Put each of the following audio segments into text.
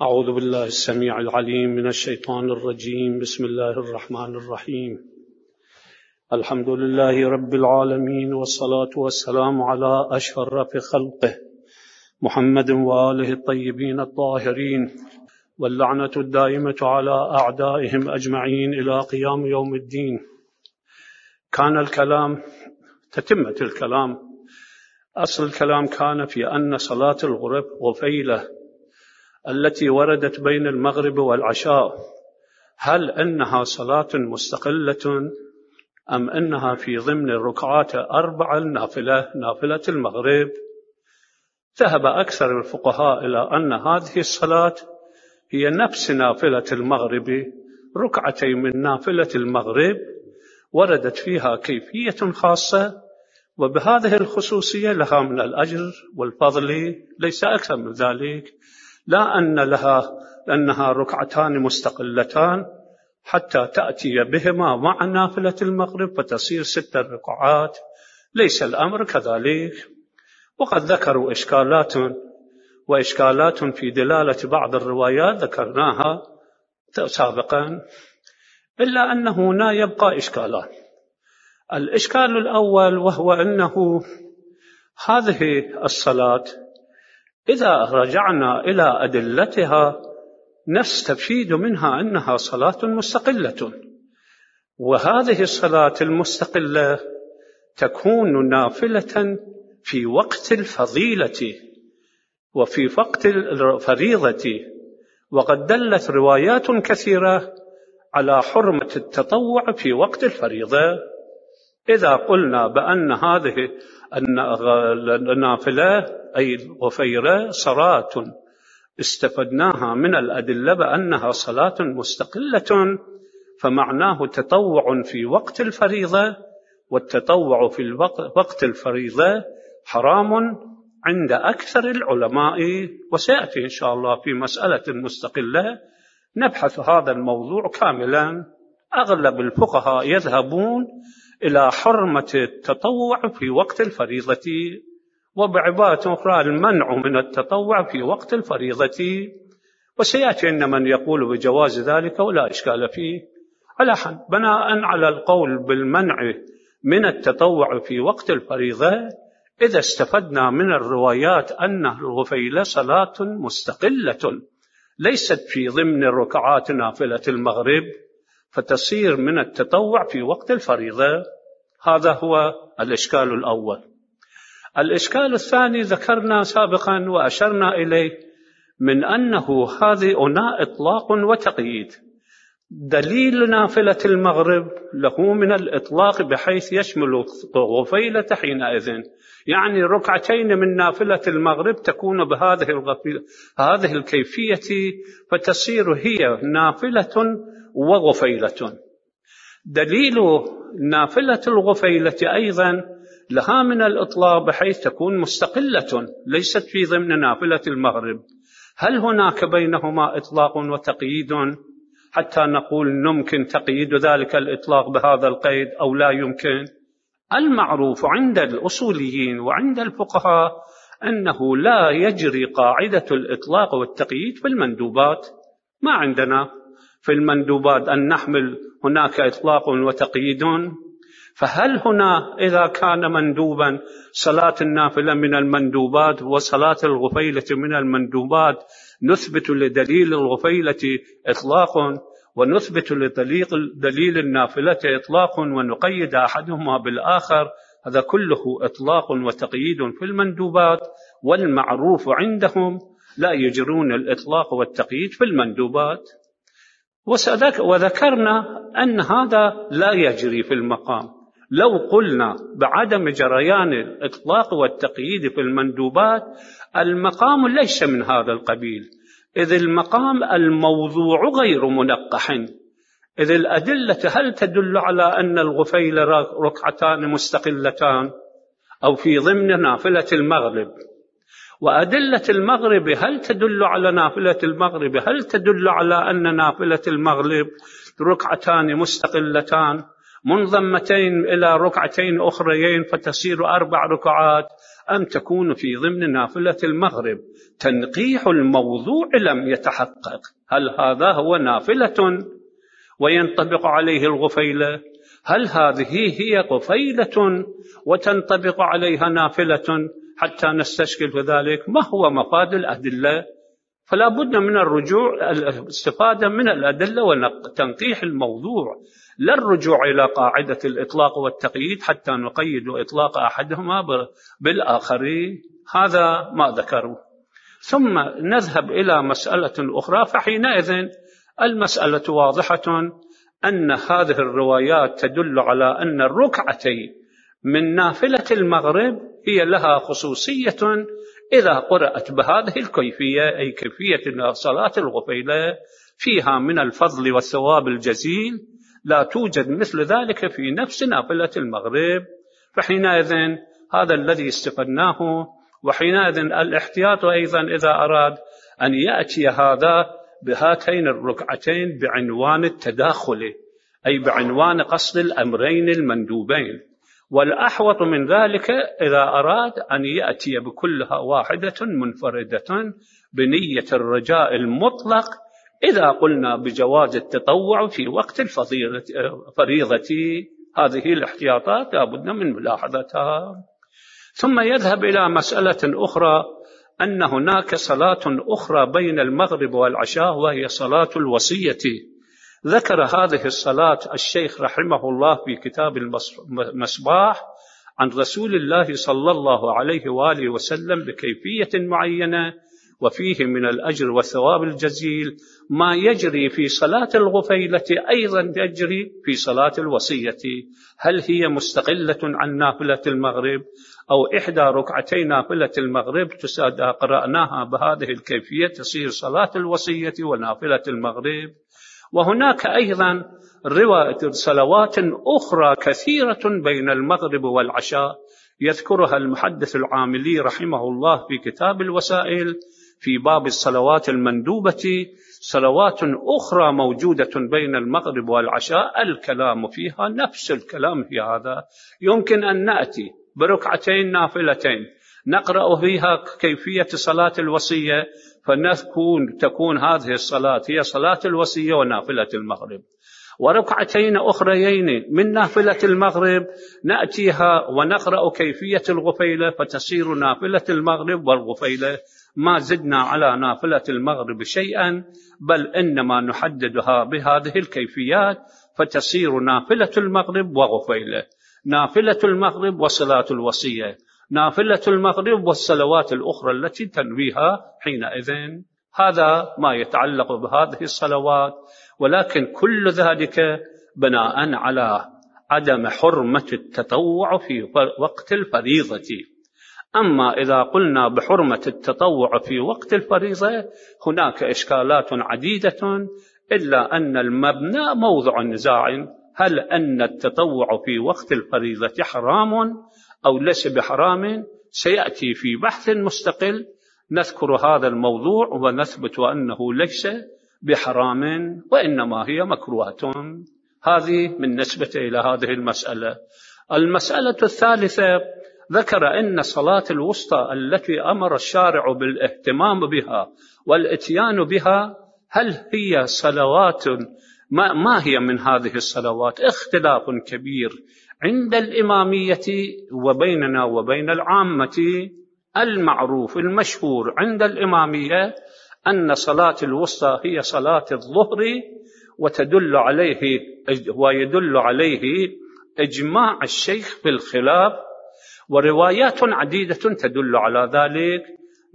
أعوذ بالله السميع العليم من الشيطان الرجيم. بسم الله الرحمن الرحيم. الحمد لله رب العالمين، والصلاة والسلام على أشرف خلقه محمد وآله الطيبين الطاهرين، واللعنة الدائمة على أعدائهم أجمعين إلى قيام يوم الدين. كان الكلام تتمة الكلام، أصل الكلام كان في أن صلاة الغروب غفيلة التي وردت بين المغرب والعشاء، هل أنها صلاة مستقلة أم أنها في ضمن الركعات 4 نافلة المغرب؟ ذهب أكثر الفقهاء إلى أن هذه الصلاة هي نفس نافلة المغرب، ركعتين من نافلة المغرب وردت فيها كيفية خاصة، وبهذه الخصوصية لها من الأجر والفضل ليس أكثر من ذلك، لا أنها ركعتان مستقلتان حتى تأتي بهما مع نافلة المغرب فتصير 6 ركعات، ليس الأمر كذلك. وقد ذكروا إشكالات في دلالة بعض الروايات ذكرناها سابقا، إلا أن هنا يبقى إشكالان. الإشكال الأول وهو أنه هذه الصلاة إذا رجعنا إلى أدلتها نستفيد منها أنها صلاة مستقلة، وهذه الصلاة المستقلة تكون نافلة في وقت الفضيلة وفي وقت الفريضة، وقد دلت روايات كثيرة على حرمة التطوع في وقت الفريضة. إذا قلنا بأن هذه النافلة أي الغفيرة صلاة استفدناها من الأدلة بأنها صلاة مستقلة، فمعناه تطوع في وقت الفريضة، والتطوع في وقت الفريضة حرام عند أكثر العلماء، وسيأتي إن شاء الله في مسألة مستقلة نبحث هذا الموضوع كاملا. أغلب الفقهاء يذهبون إلى حرمة التطوع في وقت الفريضة، وبعبارة أخرى المنع من التطوع في وقت الفريضة، وسيأتي أن من يقول بجواز ذلك ولا إشكال فيه. على حال بناء على القول بالمنع من التطوع في وقت الفريضة، إذا استفدنا من الروايات أن الغفيلة صلاة مستقلة ليست في ضمن ركعات نافلة المغرب، فتصير من التطوع في وقت الفريضة. هذا هو الإشكال الأول. الإشكال الثاني ذكرنا سابقا وأشرنا إليه، من أنه هذه إطلاق وتقييد. دليل نافلة المغرب له من الإطلاق بحيث يشمل غفيلة حينئذ، يعني ركعتين من نافلة المغرب تكون هذه الكيفية، فتصير هي نافلة وغفيلة. دليل نافلة الغفيلة أيضا لها من الإطلاق بحيث تكون مستقلة ليست في ضمن نافلة المغرب. هل هناك بينهما إطلاق وتقييد حتى نقول ممكن تقييد ذلك الإطلاق بهذا القيد أو لا يمكن؟ المعروف عند الأصوليين وعند الفقهاء أنه لا يجري قاعدة الإطلاق والتقييد في المندوبات. ما عندنا في المندوبات أن نحمل هناك إطلاق وتقييد. فهل هنا إذا كان مندوبا صلاة النافلة من المندوبات وصلاة الغفيلة من المندوبات، نثبت لدليل الغفيلة إطلاق ونثبت لدليل النافلة إطلاق ونقيد أحدهما بالآخر؟ هذا كله إطلاق وتقييد في المندوبات، والمعروف عندهم لا يجرون الإطلاق والتقييد في المندوبات. وذكرنا أن هذا لا يجري في المقام. لو قلنا بعدم جريان الإطلاق والتقييد في المندوبات، المقام ليس من هذا القبيل، إذ المقام الموضوع غير منقح، إذ الأدلة هل تدل على أن الغفيل ركعتان مستقلتان أو في ضمن نافلة المغرب، وأدلة المغرب هل تدل على نافلة المغرب، هل تدل على أن نافلة المغرب ركعتان مستقلتان منضمتين إلى ركعتين أخريين فتصير 4 ركعات، أم تكون في ضمن نافلة المغرب؟ تنقيح الموضوع لم يتحقق. هل هذا هو نافلة وينطبق عليه الغفيلة؟ هل هذه هي غفيلة وتنطبق عليها نافلة؟ حتى نستشكل في ذلك ما هو مفاد الأدلة. فلا بد من الرجوع الاستفادة من الأدلة وتنقيح الموضوع، لا الرجوع إلى قاعدة الإطلاق والتقييد حتى نقيد إطلاق أحدهما بالآخر. هذا ما ذكروا. ثم نذهب إلى مسألة أخرى، فحينئذ المسألة واضحة أن هذه الروايات تدل على أن الركعتين من نافلة المغرب هي لها خصوصية إذا قرأت بهذه الكيفية، أي كيفية صلاة الغفيلة، فيها من الفضل والثواب الجزيل لا توجد مثل ذلك في نفس نافلة المغرب. فحينئذ هذا الذي استفدناه. وحينئذ الاحتياط أيضا إذا أراد أن يأتي هذا بهاتين الركعتين بعنوان التداخل، أي بعنوان قصد الأمرين المندوبين. والأحوط من ذلك إذا أراد أن يأتي بكلها واحدة منفردة بنية الرجاء المطلق إذا قلنا بجواز التطوع في وقت الفريضة. هذه الاحتياطات لا بد من ملاحظتها. ثم يذهب إلى مسألة أخرى، أن هناك صلاة أخرى بين المغرب والعشاء وهي صلاة الوصية. ذكر هذه الصلاة الشيخ رحمه الله في كتاب المصباح عن رسول الله صلى الله عليه وآله وسلم بكيفية معينة، وفيه من الأجر والثواب الجزيل ما يجري في صلاة الغفيلة أيضا يجري في صلاة الوصية. هل هي مستقلة عن نافلة المغرب أو إحدى ركعتي نافلة المغرب قرأناها بهذه الكيفية تصير صلاة الوصية ونافلة المغرب؟ وهناك أيضا صلوات أخرى كثيرة بين المغرب والعشاء يذكرها المحدث العاملي رحمه الله في كتاب الوسائل في باب الصلوات المندوبة. صلوات أخرى موجودة بين المغرب والعشاء الكلام فيها نفس الكلام في هذا. يمكن أن نأتي بركعتين نافلتين نقرأ فيها كيفية صلاة الوصية، تكون هذه الصلاة هي صلاة الوصية ونافلة المغرب. وركعتين أخريين من نافلة المغرب نأتيها ونقرأ كيفية الغفيلة فتصير نافلة المغرب والغفيلة. ما زدنا على نافلة المغرب شيئا، بل إنما نحددها بهذه الكيفيات فتصير نافلة المغرب وغفيلة، نافلة المغرب وصلاة الوصية، نافلة المغرب والصلوات الأخرى التي تنويها حينئذ. هذا ما يتعلق بهذه الصلوات، ولكن كل ذلك بناء على عدم حرمة التطوع في وقت الفريضة. أما إذا قلنا بحرمة التطوع في وقت الفريضة هناك إشكالات عديدة، إلا أن المبنى موضع النزاع، هل أن التطوع في وقت الفريضة حرام أو ليس بحرام؟ سيأتي في بحث مستقل نذكر هذا الموضوع ونثبت أنه ليس بحرام وإنما هي مكروهة. هذه من نسبة إلى هذه المسألة. المسألة الثالثة ذكر أن صلاة الوسطى التي أمر الشارع بالاهتمام بها والإتيان بها هل هي صلوات ما هي من هذه الصلوات؟ اختلاف كبير عند الإمامية وبيننا وبين العامة. المعروف المشهور عند الإمامية أن صلاة الوسطى هي صلاة الظهر، ويدل عليه إجماع الشيخ في الخلاف، وروايات عديدة تدل على ذلك.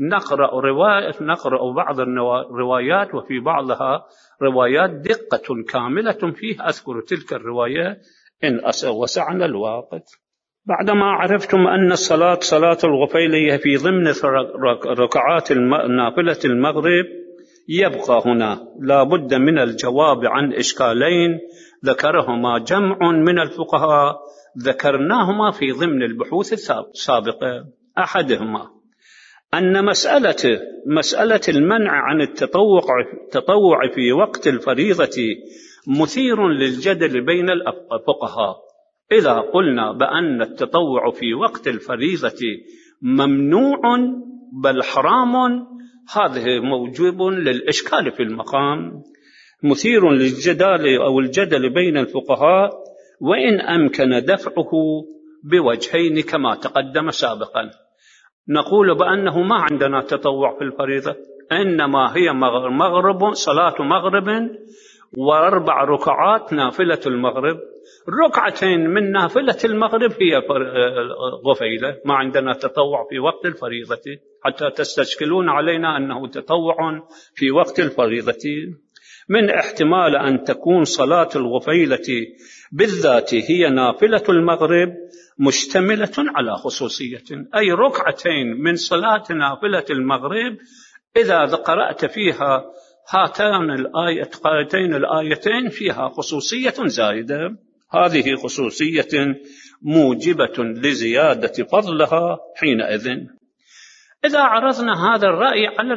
نقرأ بعض الروايات، وفي بعضها روايات دقة كاملة فيه، أذكر تلك الرواية إن وسعنا الوقت. بعدما عرفتم أن الصلاة صلاة الغفيلة في ضمن ركعات نافلة المغرب، يبقى هنا لا بد من الجواب عن إشكالين ذكرهما جمع من الفقهاء ذكرناهما في ضمن البحوث السابقة. أحدهما أن مسألة المنع عن التطوع في وقت الفريضة مثير للجدل بين الفقهاء. إذا قلنا بأن التطوع في وقت الفريضة ممنوع بل حرام، هذا موجب للإشكال في المقام، مثير للجدال أو الجدل بين الفقهاء، وإن أمكن دفعه بوجهين كما تقدم سابقا. نقول بأنه ما عندنا تطوع في الفريضة، إنما هي مغرب، صلاة مغرب و4 ركعات نافلة المغرب، ركعتين من نافلة المغرب هي غفيلة، ما عندنا تطوع في وقت الفريضة حتى تستشكلون علينا أنه تطوع في وقت الفريضة. من احتمال أن تكون صلاة الغفيلة بالذات هي نافلة المغرب مشتملة على خصوصية، أي ركعتين من صلاة نافلة المغرب إذا قرأت فيها هاتان الآيتين فيها خصوصية زائدة، هذه خصوصية موجبة لزيادة فضلها حينئذ. إذا عرضنا هذا الرأي على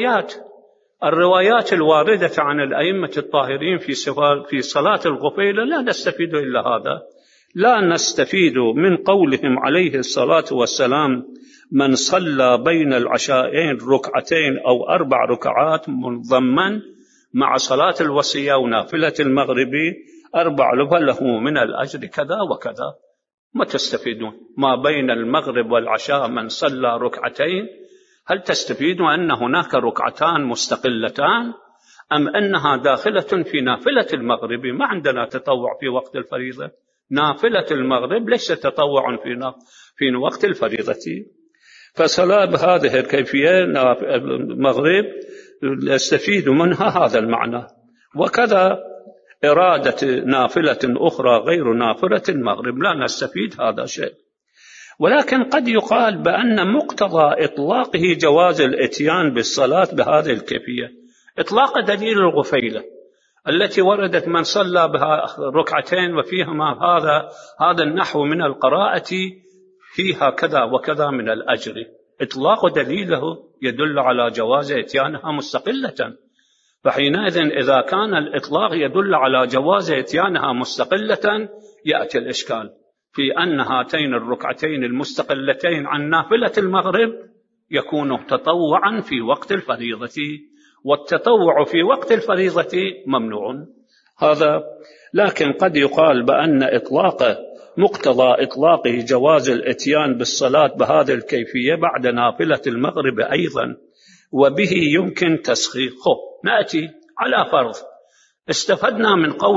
الروايات الواردة عن الأئمة الطاهرين في صلاة الغفيلة، لا نستفيد إلا هذا، لا نستفيد من قولهم عليه الصلاة والسلام: من صلى بين العشاءين ركعتين أو 4 ركعات منضما مع صلاة الوصية ونافلة المغرب 4 فله من الأجر كذا وكذا. ما تستفيدون ما بين المغرب والعشاء من صلى ركعتين؟ هل تستفيدون أن هناك ركعتان مستقلتان أم أنها داخلة في نافلة المغرب؟ ما عندنا تطوع في وقت الفريضة، نافلة المغرب ليس تطوع في وقت الفريضة. فصلاة بهذه الكيفية المغرب نستفيد منها هذا المعنى، وكذا إرادة نافلة أخرى غير نافلة المغرب لا نستفيد هذا شيء. ولكن قد يقال بأن مقتضى إطلاقه جواز الإتيان بالصلاة بهذه الكيفية، إطلاق دليل الغفيلة التي وردت من صلى بها ركعتين وفيهما هذا النحو من القراءة فيها كذا وكذا من الأجر، إطلاق دليله يدل على جواز إتيانها مستقلة. فحينئذ إذا كان الإطلاق يدل على جواز إتيانها مستقلة، يأتي الإشكال في أن هاتين الركعتين المستقلتين عن نافلة المغرب يكون تطوعا في وقت الفريضة، والتطوع في وقت الفريضة ممنوع هذا. لكن قد يقال بأن مقتضى إطلاقه جواز الإتيان بالصلاة بهذه الكيفية بعد نافلة المغرب أيضا، وبه يمكن تسخيخه. نأتي على فرض استفدنا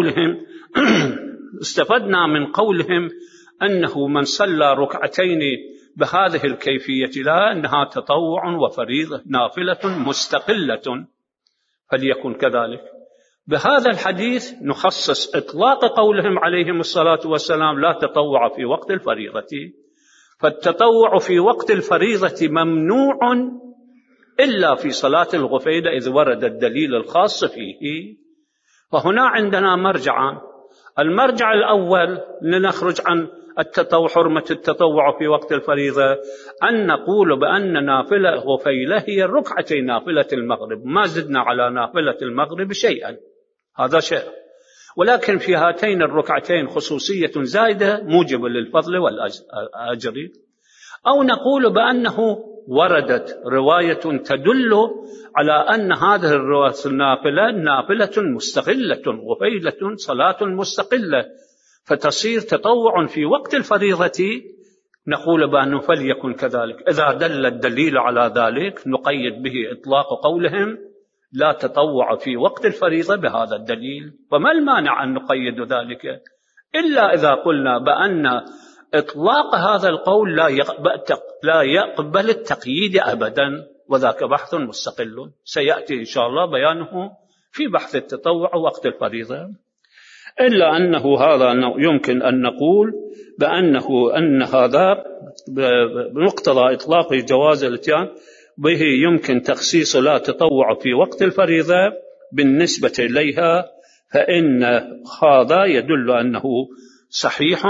من قولهم أنه من صلى ركعتين بهذه الكيفية لا أنها تطوع وفريضة نافلة مستقلة، فليكن كذلك. بهذا الحديث نخصص إطلاق قولهم عليهم الصلاة والسلام لا تطوع في وقت الفريضة، فالتطوع في وقت الفريضة ممنوع إلا في صلاة الغفيلة إذ ورد الدليل الخاص فيه. فهنا عندنا مرجعان: المرجع الأول لنخرج عن حرمة التطوع في وقت الفريضة أن نقول بأن نافلة غفيلة هي ركعتي نافلة المغرب، ما زدنا على نافلة المغرب شيئا، هذا شيء. ولكن في هاتين الركعتين خصوصية زائدة موجبة للفضل والأجر. أو نقول بأنه وردت رواية تدل على أن هذه النافلة نافلة مستقلة، غفيلة صلاة مستقلة، فتصير تطوع في وقت الفريضة، نقول بأنه فليكن كذلك. إذا دل الدليل على ذلك نقيد به إطلاق قولهم لا تطوع في وقت الفريضة بهذا الدليل. وما المانع أن نقيد ذلك إلا إذا قلنا بأن إطلاق هذا القول لا يقبل التقييد أبدا، وذاك بحث مستقل سيأتي إن شاء الله بيانه في بحث التطوع وقت الفريضة. إلا أنه هذا يمكن أن نقول بأنه أن هذا بمقتضى إطلاق جواز الإتيان به يمكن تخصيص لا تطوع في وقت الفريضة بالنسبة إليها، فإن هذا يدل أنه صحيح.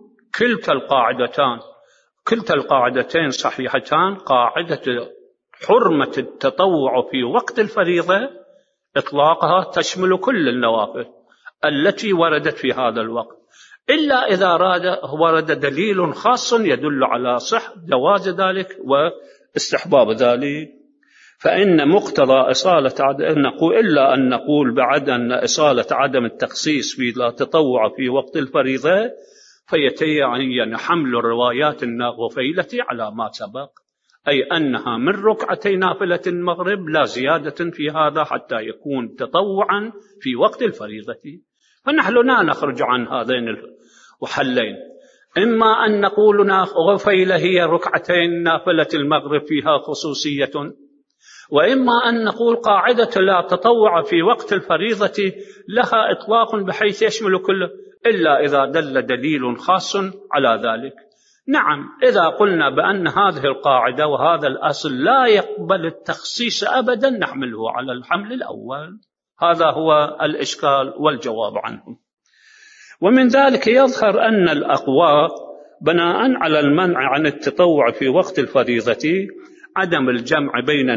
كلتا القاعدتين صحيحتان، قاعدة حرمة التطوع في وقت الفريضة إطلاقها تشمل كل النوافل التي وردت في هذا الوقت، إلا إذا ورد دليل خاص يدل على جواز ذلك واستحباب ذلك. فإن مقتضى إصالة إلا أن نقول بعد أن إصالة عدم التخصيص في لا تطوع في وقت الفريضة فيتعين حمل الروايات الغفيلة على ما سبق، أي أنها من ركعتي نافلة المغرب لا زيادة في هذا حتى يكون تطوعا في وقت الفريضة. فنحن لا نخرج عن هذين الحلين، إما أن نقول غفيلة هي ركعتين نافلة المغرب فيها خصوصية، وإما أن نقول قاعدة لا تطوع في وقت الفريضة لها إطلاق بحيث يشمل كل إلا إذا دل دليل خاص على ذلك. نعم، إذا قلنا بأن هذه القاعدة وهذا الأصل لا يقبل التخصيص أبدا نحمله على الحمل الأول. هذا هو الإشكال والجواب عنه. ومن ذلك يظهر أن الأقوى بناء على المنع عن التطوع في وقت الفريضة عدم الجمع بين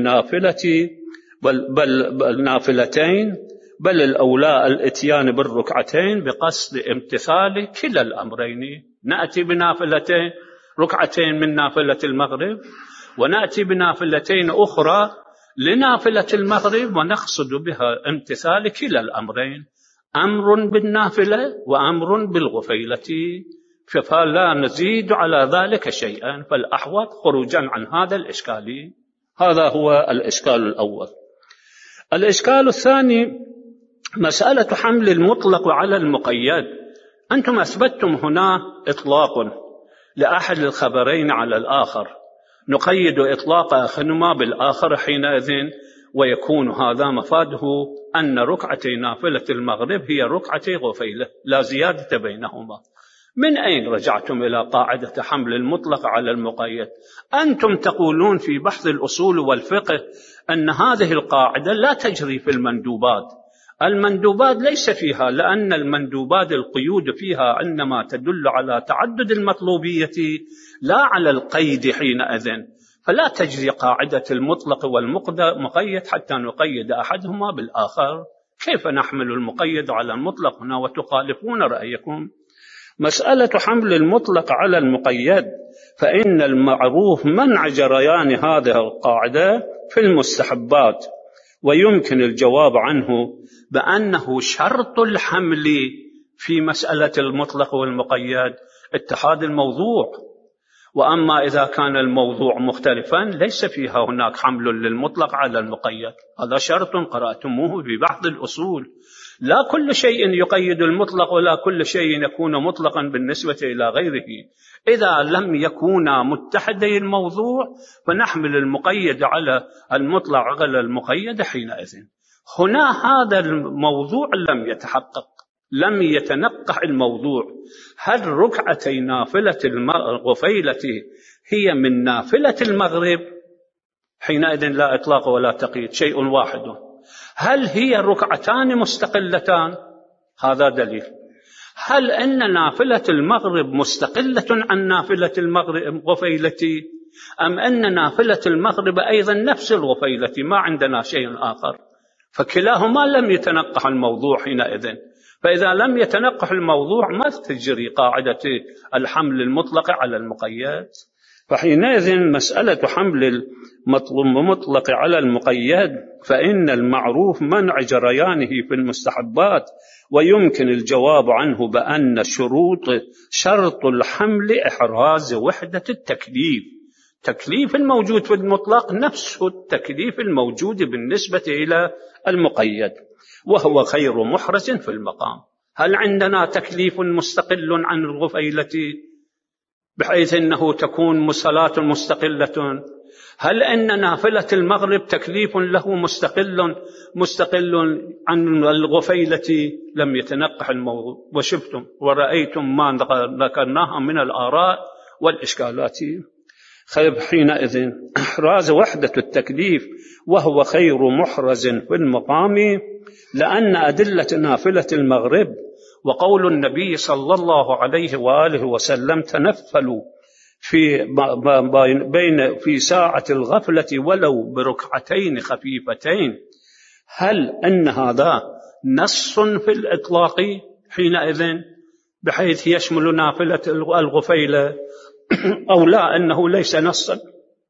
نافلتين، بل الأولى الإتيان بالركعتين بقصد امتثال كلا الأمرين. نأتي بنافلتين، ركعتين من نافلة المغرب، ونأتي بنافلتين أخرى لنافلة المغرب ونقصد بها امتثال كلا الأمرين، أمر بالنافلة وأمر بالغفيلة، فلا نزيد على ذلك شيئا، فالأحوط خروجا عن هذا الإشكال. هذا هو الإشكال الأول. الإشكال الثاني مسألة حمل المطلق على المقيد. أنتم أثبتتم هنا إطلاق لأحد الخبرين على الآخر، نقيد إطلاق أحدهما بالآخر حينئذ، ويكون هذا مفاده أن ركعتي نافلة المغرب هي ركعتي غفيلة لا زيادة بينهما. من أين رجعتم إلى قاعدة حمل المطلق على المقيد؟ أنتم تقولون في بحث الأصول والفقه أن هذه القاعدة لا تجري في المندوبات. المندوبات ليس فيها، لأن المندوبات القيود فيها إنما تدل على تعدد المطلوبية لا على القيد حينئذ، فلا تجري قاعدة المطلق والمقيد حتى نقيد أحدهما بالآخر. كيف نحمل المقيد على المطلق هنا وتخالفون رأيكم؟ مسألة حمل المطلق على المقيد، فإن المعروف منع جريان هذه القاعدة في المستحبات، ويمكن الجواب عنه بأنه شرط الحمل في مسألة المطلق والمقيد اتحاد الموضوع، وأما إذا كان الموضوع مختلفا ليس فيها هناك حمل للمطلق على المقيد. هذا شرط قرأتموه في بعض الأصول. لا كل شيء يقيد المطلق ولا كل شيء يكون مطلقا بالنسبة إلى غيره. إذا لم يكونا متحدي الموضوع فنحمل المقيد على المطلق على المقيد حينئذ. هنا هذا الموضوع لم يتحقق، لم يتنقح الموضوع. هل ركعتي نافلة الغفيلة هي من نافلة المغرب؟ حينئذ لا إطلاق ولا تقييد، شيء واحد. هل هي ركعتان مستقلتان؟ هذا دليل. هل أن نافلة المغرب مستقلة عن نافلة المغرب غفيلة، أم أن نافلة المغرب أيضا نفس الغفيلة؟ ما عندنا شيء آخر، فكلاهما لم يتنقح الموضوع حينئذ. فإذا لم يتنقح الموضوع ما تجري قاعدة الحمل المطلق على المقيد. فحينئذ مسألة حمل المطلق على المقيد فإن المعروف منع جريانه في المستحبات، ويمكن الجواب عنه بأن شرط الحمل إحراز وحدة التكليف. تكليف الموجود في المطلق نفس التكليف الموجود بالنسبة إلى المقيد، وهو خير محرز في المقام. هل عندنا تكليف مستقل عن الغفيلة بحيث أنه تكون صلاة مستقلة؟ هل أن نافلة المغرب تكليف له مستقل عن الغفيلة؟ لم يتنقح الموضوع، وشفتم ورأيتم ما ذكرناها من الآراء والإشكالات. حينئذ إحراز وحدة التكليف وهو خير محرز في المقام، لأن أدلة نافلة المغرب وقول النبي صلى الله عليه وآله وسلم تنفلوا في ساعة الغفلة ولو بركعتين خفيفتين، هل أن هذا نص في الإطلاق حينئذ؟ بحيث يشمل نافلة الغفيلة أو لا، أنه ليس نصا،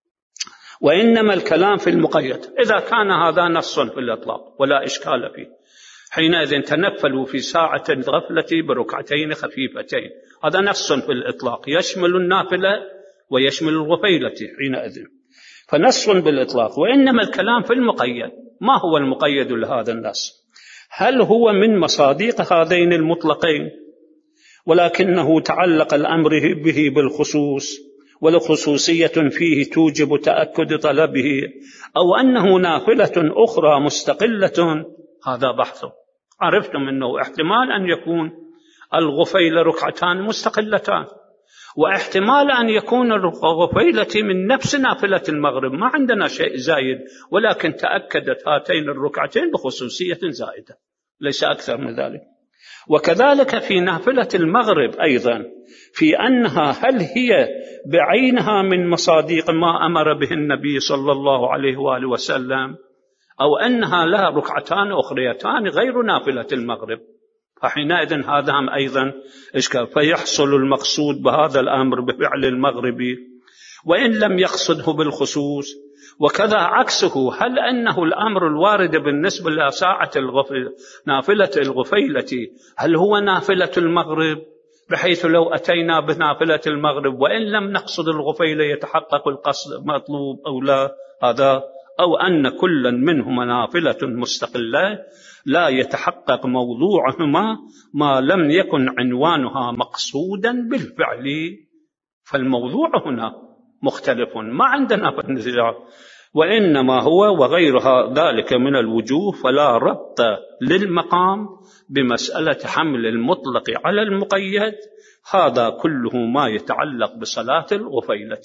وإنما الكلام في المقيد. إذا كان هذا نص في الإطلاق ولا إشكال فيه، حينئذ تنفلوا في ساعة الغفلة بركعتين خفيفتين، هذا نص في الإطلاق يشمل النافلة ويشمل الغفيلة حينئذ، فنص بالإطلاق. وإنما الكلام في المقيد. ما هو المقيد لهذا النص؟ هل هو من مصادق هذين المطلقين ولكنه تعلق الأمر به بالخصوص، والخصوصية فيه توجب تأكد طلبه، أو أنه نافلة أخرى مستقلة؟ هذا بحثه. عرفتم أنه احتمال أن يكون الغفيلة ركعتان مستقلتان، واحتمال أن يكون الغفيلة من نفس نافلة المغرب، ما عندنا شيء زايد، ولكن تأكدت هاتين الركعتين بخصوصية زائدة، ليس أكثر من ذلك. وكذلك في نافلة المغرب أيضا، في أنها هل هي بعينها من مصادق ما أمر به النبي صلى الله عليه وآله وسلم، أو أنها لها ركعتان أخريتان غير نافلة المغرب، فحينئذ هذا هم أيضا إشكال. فيحصل المقصود بهذا الأمر بفعل المغربي وإن لم يقصده بالخصوص. وكذا عكسه، هل أنه الأمر الوارد بالنسبة لساعة نافلة الغفيلة هل هو نافلة المغرب، بحيث لو أتينا بنافلة المغرب وإن لم نقصد الغفيلة يتحقق القصد المطلوب أو لا؟ هذا، أو أن كل منهما نافلة مستقلة لا يتحقق موضوعهما ما لم يكن عنوانها مقصودا بالفعل. فالموضوع هنا مختلف، ما عندنا نزاع، وإنما هو وغيرها ذلك من الوجوه، فلا ربط للمقام بمسألة حمل المطلق على المقيد. هذا كله ما يتعلق بصلاة الغفيلة.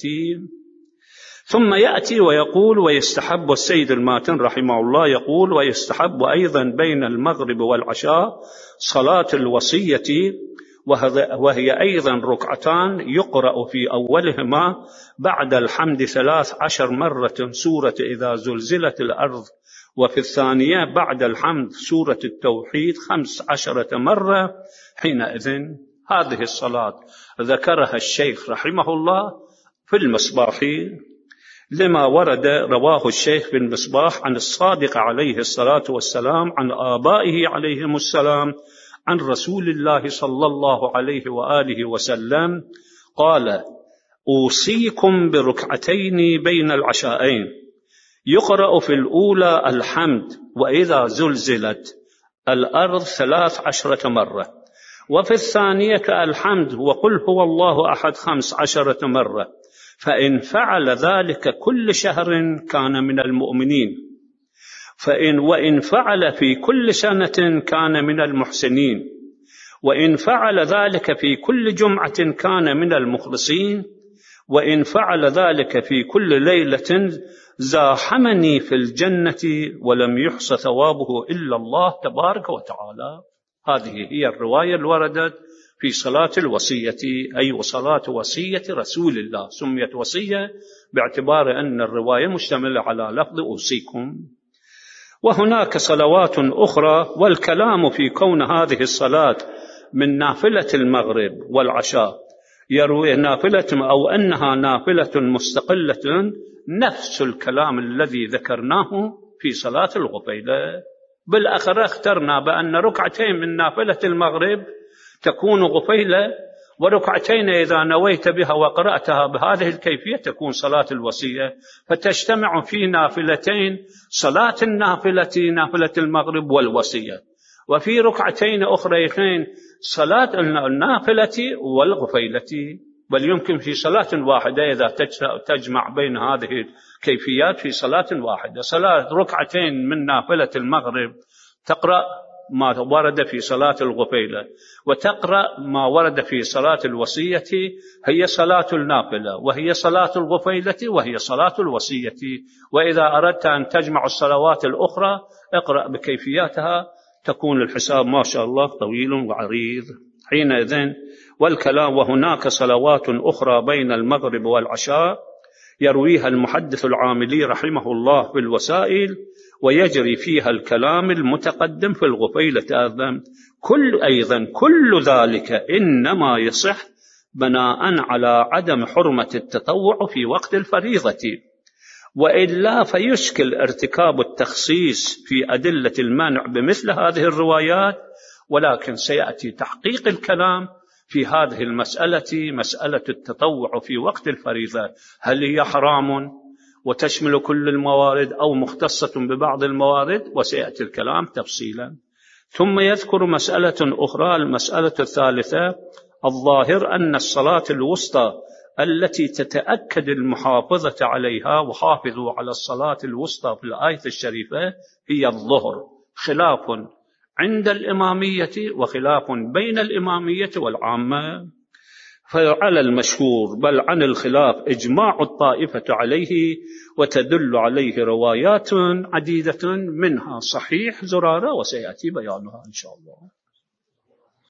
ثم يأتي ويقول: ويستحب، السيد الماتن رحمه الله يقول: ويستحب أيضا بين المغرب والعشاء صلاة الوصية، وهي أيضا ركعتان يقرأ في أولهما بعد الحمد 13 مرة سورة إذا زلزلت الأرض، وفي الثانية بعد الحمد سورة التوحيد 15 مرة. حينئذ هذه الصلاة ذكرها الشيخ رحمه الله في المصباح، لما ورد رواه الشيخ في المصباح عن الصادق عليه الصلاة والسلام عن آبائه عليهم السلام عن رسول الله صلى الله عليه وآله وسلم قال: أوصيكم بركعتين بين العشاءين، يقرأ في الأولى الحمد وإذا زلزلت الأرض 13 مرة، وفي الثانية الحمد وقل هو الله أحد 15 مرة، فإن فعل ذلك كل شهر كان من المؤمنين، وإن فعل في كل سنة كان من المحسنين، وإن فعل ذلك في كل جمعة كان من المخلصين، وإن فعل ذلك في كل ليلة زاحمني في الجنة ولم يحص ثوابه إلا الله تبارك وتعالى. هذه هي الرواية الوردت في صلاة الوصية، أي صلاة وصية رسول الله، سميت وصية باعتبار أن الرواية مشتملة على لفظ أوصيكم. وهناك صلوات أخرى، والكلام في كون هذه الصلاة من نافلة المغرب والعشاء يروي نافلة أو أنها نافلة مستقلة، نفس الكلام الذي ذكرناه في صلاة الغفيلة. بالأخرى اخترنا بأن ركعتين من نافلة المغرب تكون غفيلة، وركعتين إذا نويت بها وقرأتها بهذه الكيفية تكون صلاة الوصية، فتجتمع في نافلتين صلاة النافلة، نافلة المغرب والوصية، وفي ركعتين أخريتين صلاة النافلة والغفيلة. بل يمكن في صلاة واحدة إذا تجمع بين هذه الكيفيات في صلاة واحدة، صلاة ركعتين من نافلة المغرب تقرأ ما ورد في صلاة الغفيلة، وتقرأ ما ورد في صلاة الوصية، هي صلاة النافلة وهي صلاة الغفيلة وهي صلاة الوصية. وإذا أردت أن تجمع الصلوات الأخرى اقرأ بكيفياتها، تكون الحساب ما شاء الله طويل وعريض. حينئذ والكلام: وهناك صلوات أخرى بين المغرب والعشاء يرويها المحدث العاملي رحمه الله في الوسائل، ويجري فيها الكلام المتقدم في الغفيلة أيضا كل ذلك إنما يصح بناء على عدم حرمة التطوع في وقت الفريضة، وإلا فيشكل ارتكاب التخصيص في أدلة المنع بمثل هذه الروايات. ولكن سيأتي تحقيق الكلام في هذه المسألة، مسألة التطوع في وقت الفريضة، هل هي حرام وتشمل كل الموارد أو مختصة ببعض الموارد؟ وسيأتي الكلام تفصيلا. ثم يذكر مسألة أخرى، المسألة الثالثة: الظاهر أن الصلاة الوسطى التي تتأكد المحافظة عليها، وحافظوا على الصلاة الوسطى في الآية الشريفة، هي الظهر، خلاف عند الإمامية وخلاف بين الإمامية والعامة. فعلى المشهور بل عن الخلاف إجماع الطائفة عليه، وتدل عليه روايات عديدة منها صحيح زرارة، وسيأتي بيانها إن شاء الله.